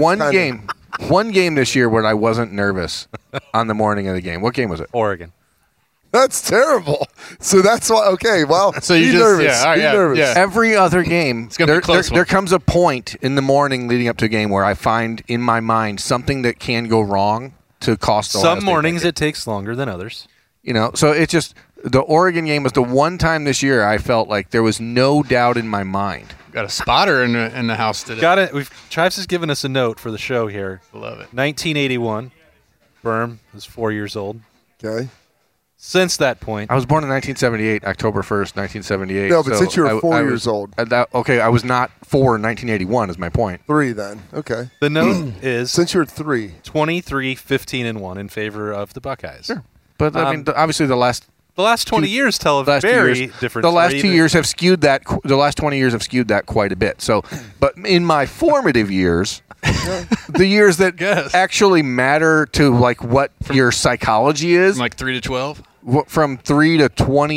one game this year where I wasn't nervous on the morning of the game. What game was it? Oregon. That's terrible. So that's why. Okay, well, so you be nervous. Be nervous. Yeah. Every other game, there comes a point in the morning leading up to a game where I find in my mind something that can go wrong to cost. Some mornings it takes longer than others. So it's just the Oregon game was the one time this year I felt like there was no doubt in my mind. Got a spotter in the house today. Got it. Chives has given us a note for the show here. Love it. 1981. Berm was 4 years old. Okay. Since that point. I was born in 1978, October 1st, 1978. No, but since you were 4 years old. I was not 4 in 1981 is my point. 3 then. Okay. The note is. Since you're 3. 23, 15-1 in favor of the Buckeyes. Sure. But, obviously the last 20 years tell a very different story. The last 2 years have skewed that. The last 20 years have skewed that quite a bit. So, but in my formative years, the years that actually matter to what your psychology is, from 3 to 12, from 3 to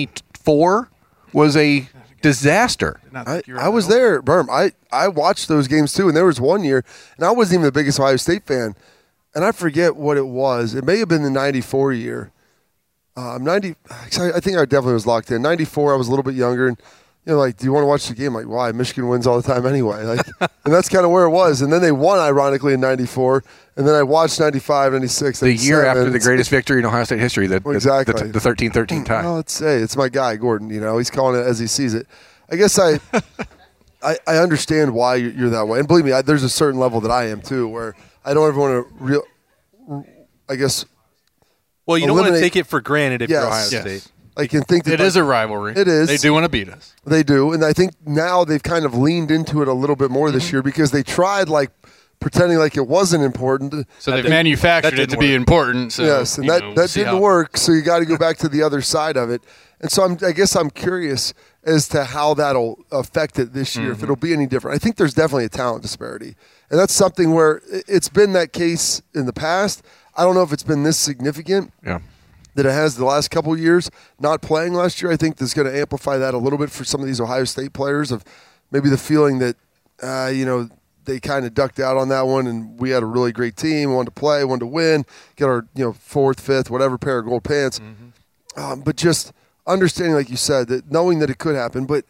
24 was a disaster. I was there, Berm. I watched those games too, and there was one year, and I wasn't even the biggest Ohio State fan, and I forget what it was. It may have been the 94 year. I think I definitely was locked in. 94, I was a little bit younger, and do you want to watch the game? Why? Michigan wins all the time anyway. And that's kind of where it was. And then they won, ironically, in 94. And then I watched 95, 96, the year after the greatest victory in Ohio State history, exactly. the 13-13 tie. Well, let's say it's my guy, Gordon. He's calling it as he sees it. I guess I understand why you're that way. And believe me, there's a certain level that I am, too, where I don't ever want to I guess. Well, you don't want to take it for granted if you're Ohio State. I can think that it is a rivalry. It is. They do want to beat us. They do, and I think now they've kind of leaned into it a little bit more this year because they tried pretending like it wasn't important. So they've manufactured it to be important. So, yes, and that didn't work. So you got to go back to the other side of it. And so I guess I'm curious as to how that'll affect it this year, if it'll be any different. I think there's definitely a talent disparity, and that's something where it's been that case in the past. I don't know if it's been this significant. Yeah. That it has the last couple of years. Not playing last year, I think that's going to amplify that a little bit for some of these Ohio State players of maybe the feeling that, they kind of ducked out on that one and we had a really great team, wanted to play, wanted to win, get our, fourth, fifth, whatever pair of gold pants. But just understanding, like you said, that knowing that it could happen. But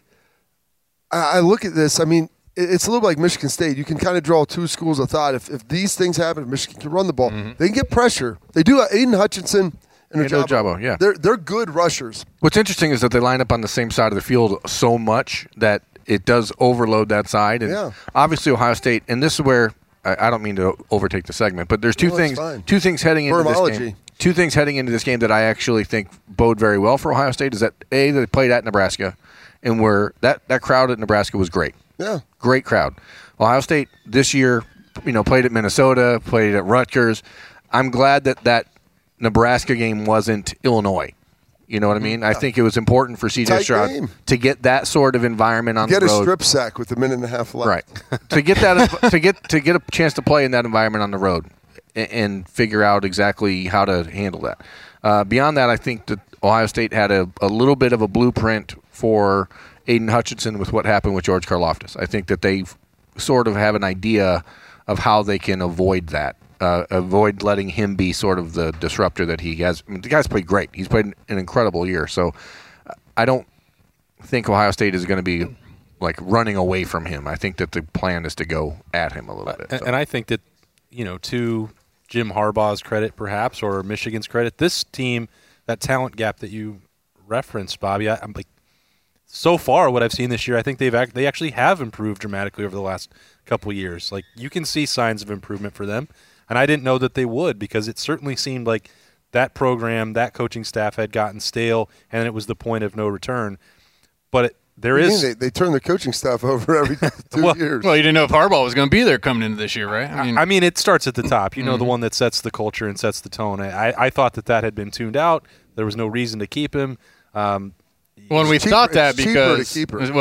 I look at this, I mean, it's a little like Michigan State. You can kind of draw two schools of thought. If these things happen, if Michigan can run the ball, they can get pressure. They do. Aiden Hutchinson and Ojabo, yeah. They're good rushers. What's interesting is that they line up on the same side of the field so much that it does overload that side. And obviously Ohio State, and this is where I don't mean to overtake the segment, but there's two things heading into this game. Two things heading into this game that I actually think bode very well for Ohio State is that they played at Nebraska, and where that crowd at Nebraska was great. Yeah, great crowd. Ohio State this year, played at Minnesota, played at Rutgers. I'm glad that Nebraska game wasn't Illinois. You know what I mean? I think it was important for C.J. Stroud to get that sort of environment on the road. Get a strip sack with a minute and a half left. Right. to get that to get a chance to play in that environment on the road and figure out exactly how to handle that. Beyond that, I think that Ohio State had a little bit of a blueprint for Aiden Hutchinson with what happened with George Karlaftis. I think that they sort of have an idea of how they can avoid that. Avoid letting him be sort of the disruptor that he has. I mean, the guy's played great. He's played an incredible year. So I don't think Ohio State is going to be running away from him. I think that the plan is to go at him a little bit. And I think that, to Jim Harbaugh's credit perhaps, or Michigan's credit, this team, that talent gap that you referenced, Bobby, I'm so far what I've seen this year, I think they actually have improved dramatically over the last couple of years. You can see signs of improvement for them. And I didn't know that they would, because it certainly seemed like that program, that coaching staff had gotten stale, and it was the point of no return. But they turn the coaching staff over every 2 years. Well, you didn't know if Harbaugh was going to be there coming into this year, right? I mean, it starts at the top. The one that sets the culture and sets the tone. I thought that had been tuned out. There was no reason to keep him. Well, and we thought that because it is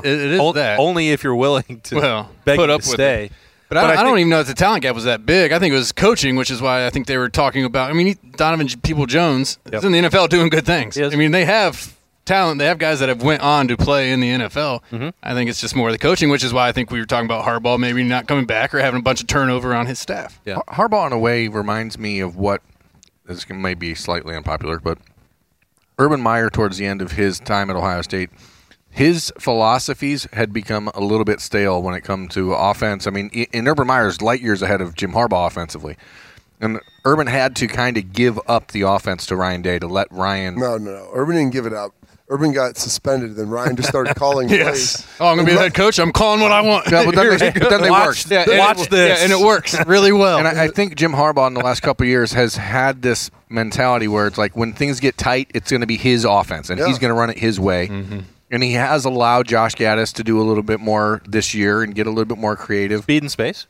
that only if you're willing to beg put him up to with stay. it. But I don't even know if the talent gap was that big. I think it was coaching, which is why I think they were talking about. I mean, Donovan Peoples-Jones is in the NFL doing good things. I mean, they have talent. They have guys that have went on to play in the NFL. I think it's just more the coaching, which is why I think we were talking about Harbaugh maybe not coming back or having a bunch of turnover on his staff. Yeah. Harbaugh, in a way, reminds me of what this may be slightly unpopular, but Urban Meyer, towards the end of his time at Ohio State, his philosophies had become a little bit stale when it comes to offense. I mean, in Urban Meyer's light years ahead of Jim Harbaugh offensively. And Urban had to kind of give up the offense to Ryan Day to let Ryan... No. Urban didn't give it up. Urban got suspended, then Ryan just started calling plays. Oh, I'm going to be the head coach. I'm calling what I want. Yeah, but then they worked. Watch this. Yeah, and it works really well. And I think Jim Harbaugh in the last couple of years has had this mentality where it's like when things get tight, it's going to be his offense, and he's going to run it his way. And he has allowed Josh Gaddis to do a little bit more this year and get a little bit more creative. Speed and space.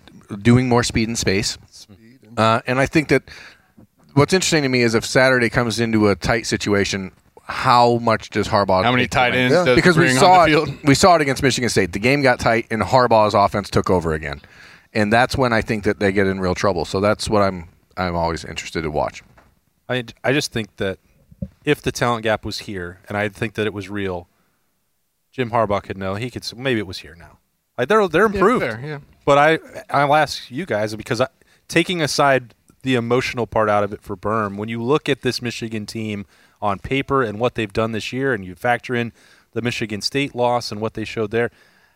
Doing more speed and space. And I think that what's interesting to me is if Saturday comes into a tight situation, how much does Harbaugh? How many tight ends? Does because we saw it against Michigan State. The game got tight, and Harbaugh's offense took over again, and that's when I think that they get in real trouble. So that's what I'm always interested to watch. I just think that if the talent gap was here, and I think that it was real, Jim Harbaugh could know. He could. Maybe it was here now. They're improved. Yeah. But I'll ask you guys, because taking aside the emotional part out of it for Berm, when you look at this Michigan team on paper and what they've done this year, and you factor in the Michigan State loss and what they showed there,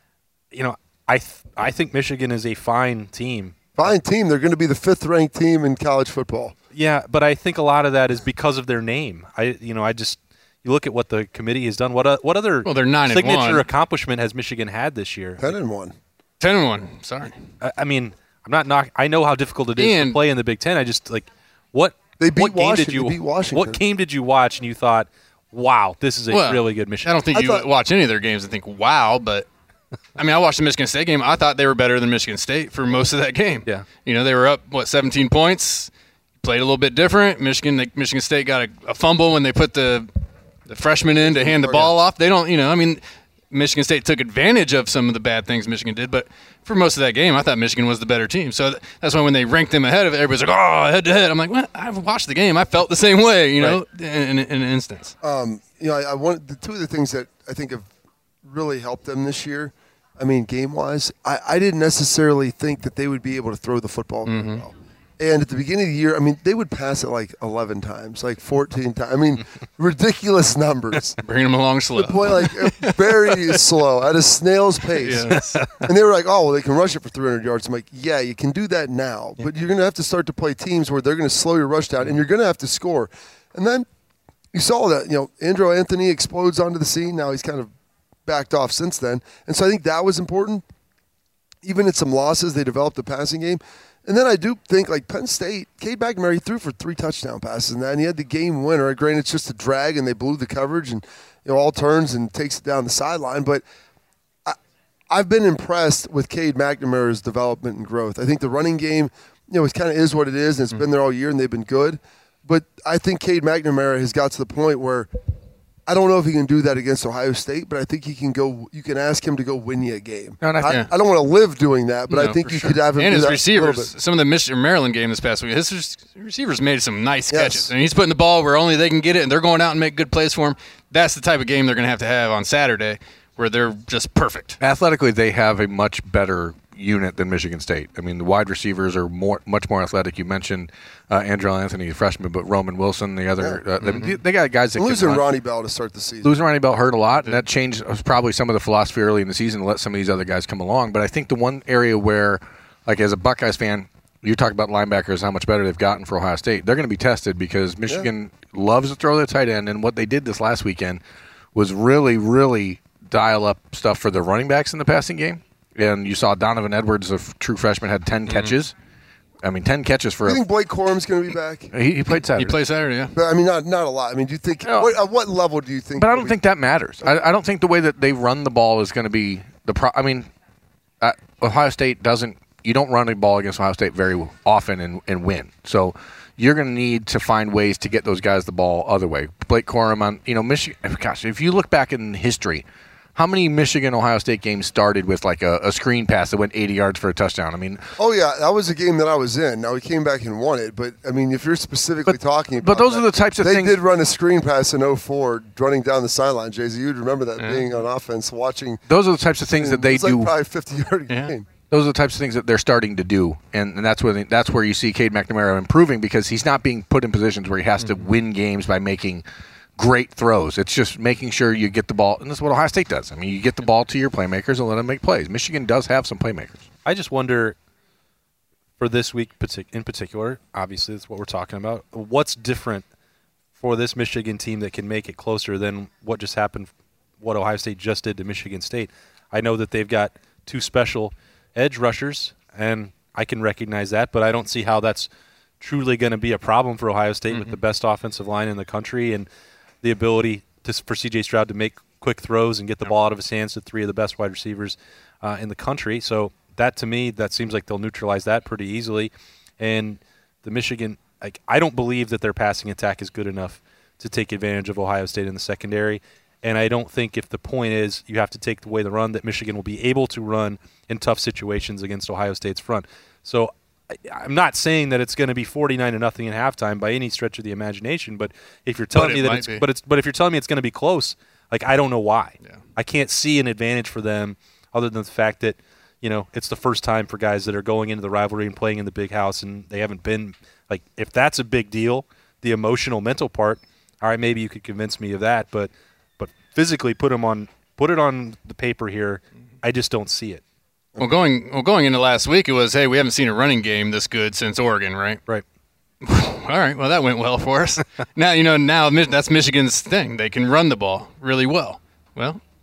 I think Michigan is a fine team. Fine team. They're going to be the 5th-ranked team in college football. Yeah, but I think a lot of that is because of their name. You look at what the committee has done. What other they're 9-1. Signature accomplishment has Michigan had this year? 10-1. 10-1. Sorry. I mean, I know how difficult it is to play in the Big Ten. I just what game did you What game did you watch and you thought, wow, this is a really good Michigan? I don't think you watch any of their games and think, wow, but I mean, I watched the Michigan State game. I thought they were better than Michigan State for most of that game. Yeah. They were up, 17 points, played a little bit different. Michigan State got a fumble when they put the freshman in to hand the ball off. They don't, Michigan State took advantage of some of the bad things Michigan did, but for most of that game, I thought Michigan was the better team. So that's why when they ranked them ahead of it, everybody's like, oh, head-to-head. I'm like, well, I've watched the game. I felt the same way, in an instance. I want the two of the things that I think have really helped them this year, game-wise, I didn't necessarily think that they would be able to throw the football very well. And at the beginning of the year, they would pass it 11 times, 14 times. Ridiculous numbers. Bring them along slow. Very slow, at a snail's pace. Yes. And they were like, oh, well, they can rush it for 300 yards. I'm like, yeah, you can do that now. But you're going to have to start to play teams where they're going to slow your rush down, and you're going to have to score. And then you saw that, Andrew Anthony explodes onto the scene. Now he's kind of backed off since then. And so I think that was important. Even at some losses, they developed a passing game. And then I do think, Penn State, Cade McNamara, he threw for 3 touchdown passes in that, and he had the game winner. Granted, it's just a drag, and they blew the coverage, and all turns and takes it down the sideline. But I've been impressed with Cade McNamara's development and growth. I think the running game, it kind of is what it is, and it's been there all year, and they've been good. But I think Cade McNamara has got to the point where I don't know if he can do that against Ohio State, but I think he can go. You can ask him to go win you a game. I don't want to live doing that, but I think you could have him. And do his that receivers, some of the Michigan-Maryland game this past week, his receivers made some nice catches. And he's putting the ball where only they can get it, and they're going out and make good plays for him. That's the type of game they're going to have on Saturday, where they're just perfect. Athletically, they have a much better unit than Michigan State. The wide receivers are much more athletic. You mentioned Andrew Anthony, the freshman, but Roman Wilson, the other. They got guys that losing Ronnie Bell to start the season. Losing Ronnie Bell hurt a lot, and that changed probably some of the philosophy early in the season to let some of these other guys come along. But I think the one area where, as a Buckeyes fan, you talk about linebackers, how much better they've gotten for Ohio State. They're going to be tested because Michigan loves to throw their tight end, and what they did this last weekend was really, really dial up stuff for the running backs in the passing game. And you saw Donovan Edwards, a true freshman, had 10 catches. 10 catches for. Do you think Blake Corum's going to be back? He played Saturday. He played Saturday, yeah. But not a lot. Do you think? At what level do you think? But I don't think that matters. I don't think the way that they run the ball is going to be the Ohio State doesn't. You don't run a ball against Ohio State very often and win. So you're going to need to find ways to get those guys the ball other way. Blake Corum on Michigan. Gosh, if you look back in history. How many Michigan-Ohio State games started with a screen pass that went 80 yards for a touchdown? Oh, yeah, that was a game that I was in. Now, we came back and won it. But, if you're specifically talking about But those are the types of things. They did run a screen pass in 2004 running down the sideline, Jay-Z. You'd remember that being on offense, watching. Those are the types of things that they do. Probably 50-yard game. Those are the types of things that they're starting to do. And that's where you see Cade McNamara improving because he's not being put in positions where he has to win games by making – great throws. It's just making sure you get the ball, and that's what Ohio State does. You get the ball to your playmakers and let them make plays. Michigan does have some playmakers. I just wonder, for this week in particular, obviously that's what we're talking about, what's different for this Michigan team that can make it closer than what just happened, what Ohio State just did to Michigan State. I know that they've got 2 special edge rushers, and I can recognize that, but I don't see how that's truly going to be a problem for Ohio State with the best offensive line in the country and the ability for C.J. Stroud to make quick throws and get the ball out of his hands to 3 of the best wide receivers in the country. So that, to me, that seems like they'll neutralize that pretty easily. And the Michigan, I don't believe that their passing attack is good enough to take advantage of Ohio State in the secondary. And I don't think if the point is you have to take away the run that Michigan will be able to run in tough situations against Ohio State's front. So I'm not saying that it's going to be 49-0 at halftime by any stretch of the imagination, but if you're telling me that if you're telling me it's going to be close, I don't know why. Yeah. I can't see an advantage for them other than the fact that it's the first time for guys that are going into the rivalry and playing in the big house, and they haven't been if that's a big deal, the emotional, mental part. All right, maybe you could convince me of that, but physically put it on the paper here. I just don't see it. Well, going into last week, it was, hey, we haven't seen a running game this good since Oregon, right? Right. All right, well, that went well for us. Now that's Michigan's thing. They can run the ball really well. Well,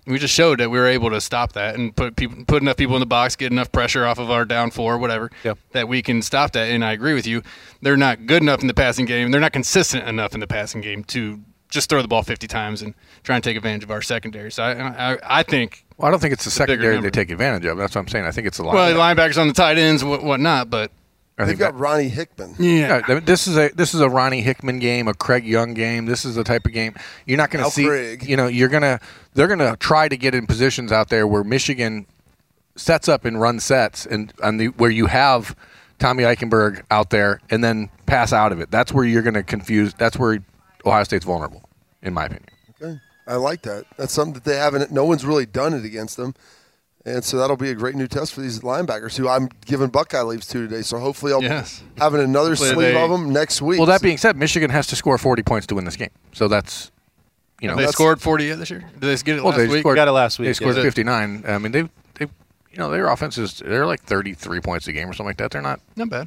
We just showed that we were able to stop that and put enough people in the box, get enough pressure off of our down 4, whatever, that we can stop that. And I agree with you. They're not good enough in the passing game. They're not consistent enough in the passing game to just throw the ball 50 times and try and take advantage of our secondary. So I think – Well, I don't think it's the secondary they take advantage of. That's what I'm saying. I think it's the linebackers. Well, the linebackers on the tight ends, whatnot, but – They've got Ronnie Hickman. Yeah, this is a Ronnie Hickman game, a Craig Young game. This is the type of game you're not going to see. Craig. They're gonna try to get in positions out there where Michigan sets up and run sets, and where you have Tommy Eichenberg out there and then pass out of it. That's where you're going to confuse. That's where Ohio State's vulnerable, in my opinion. Okay, I like that. That's something that they haven't. No one's really done it against them. And so that'll be a great new test for these linebackers who I'm giving Buckeye leaves to today. So hopefully I'll be having another sleeve of them next week. Well, that being said, Michigan has to score 40 points to win this game. So that's, They scored 40 yet this year? Did they get it last week? Got it last week. They scored 59. I mean, their offenses, they're like 33 points a game or something like that. They're not bad.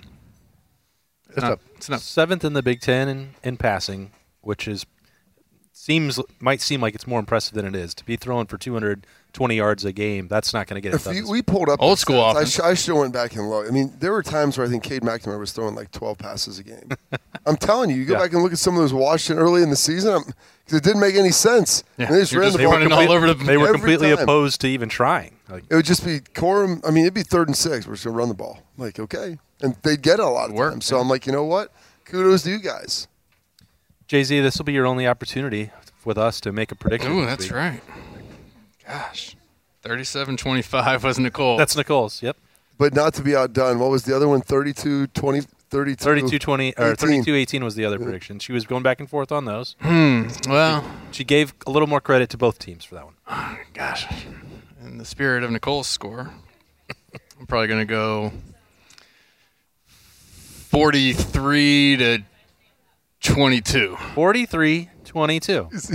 It's not 7th in the Big Ten in passing, which might seem like it's more impressive than it is. To be throwing for 220 yards a game, that's not going to get it done. We pulled up old school offense. I still went back and looked. I mean, there were times where I think Cade McNamara was throwing like 12 passes a game. I'm telling you, go back and look at some of those Washington early in the season, because it didn't make any sense. Yeah. They just ran the ball all over They were completely opposed to even trying. It would just be Corum. I mean, it'd be 3rd and 6. We're just going to run the ball. I'm like, okay. And they'd get it a lot of times. So I'm like, you know what? Kudos to you guys. Jay-Z, this will be your only opportunity with us to make a prediction. Ooh, that's right. Gosh. 37-25 was Nicole. That's Nicole's, yep. But not to be outdone. What was the other one? 32-20? 32-20 or 32-18 was the other prediction. She was going back and forth on those. Well, she gave a little more credit to both teams for that one. Oh, gosh. In the spirit of Nicole's score, I'm probably going to go 43-22. 43-22.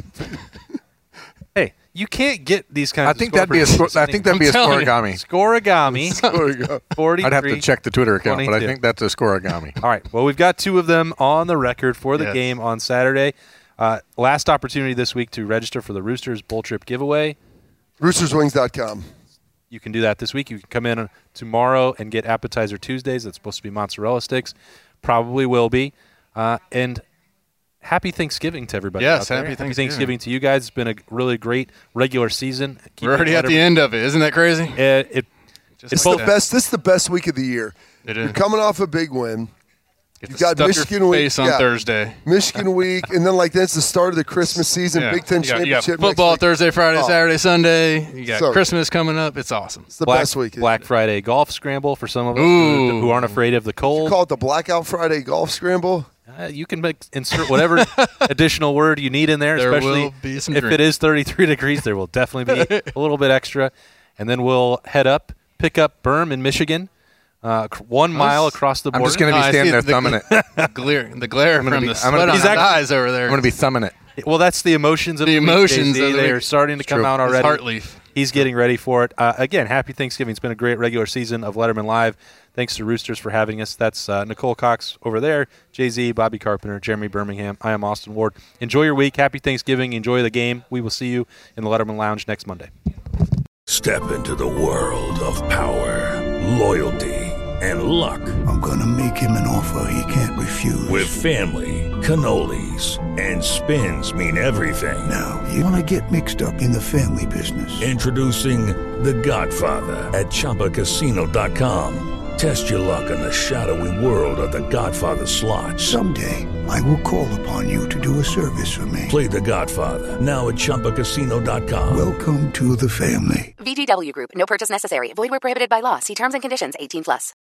Hey, you can't get these kinds. I think that'd be a scoregami. Scoregami. 43. I'd have to check the Twitter account, but I think that's a scoregami. All right. Well, we've got 2 of them on the record for the game on Saturday. Last opportunity this week to register for the Roosters Bowl Trip giveaway. RoostersWings.com. You can do that this week. You can come in tomorrow and get Appetizer Tuesdays. That's supposed to be mozzarella sticks. Probably will be. And happy Thanksgiving to everybody. Yes, happy Thanksgiving to you guys. It's been a really great regular season. We're already at the end of it. Isn't that crazy? It's the best. This is the best week of the year. It is. You're coming off a big win. You've got Michigan week on Thursday. Michigan week, and then that's the start of the Christmas season. Big Ten championship. You got football Thursday, Friday, Saturday, Sunday. You got Christmas coming up. It's awesome. It's the best week. Black Friday golf scramble for some of us who aren't afraid of the cold. You call it the Blackout Friday golf scramble. You can insert whatever additional word you need in there, especially if it is 33 degrees. There will definitely be a little bit extra. And then we'll head up, pick up Berm in Michigan, 1 mile across the border. I'm just going to be standing there thumbing it. The glare from the sweat on his eyes over there. I'm going to be thumbing it. Well, that's the emotions of the emotions. They are starting to come out already. Heartleaf. He's getting ready for it. Again, happy Thanksgiving. It's been a great regular season of Letterman Live. Thanks to Roosters for having us. That's Nicole Cox over there, Jay-Z, Bobby Carpenter, Jeremy Birmingham. I am Austin Ward. Enjoy your week. Happy Thanksgiving. Enjoy the game. We will see you in the Letterman Lounge next Monday. Step into the world of power, loyalty, and luck. I'm going to make him an offer he can't refuse. With family, cannolis, and spins mean everything. Now, you want to get mixed up in the family business. Introducing The Godfather at ChumbaCasino.com. Test your luck in the shadowy world of The Godfather slot. Someday, I will call upon you to do a service for me. Play The Godfather, now at ChumbaCasino.com. Welcome to the family. VGW Group. No purchase necessary. Void where prohibited by law. See terms and conditions. 18+.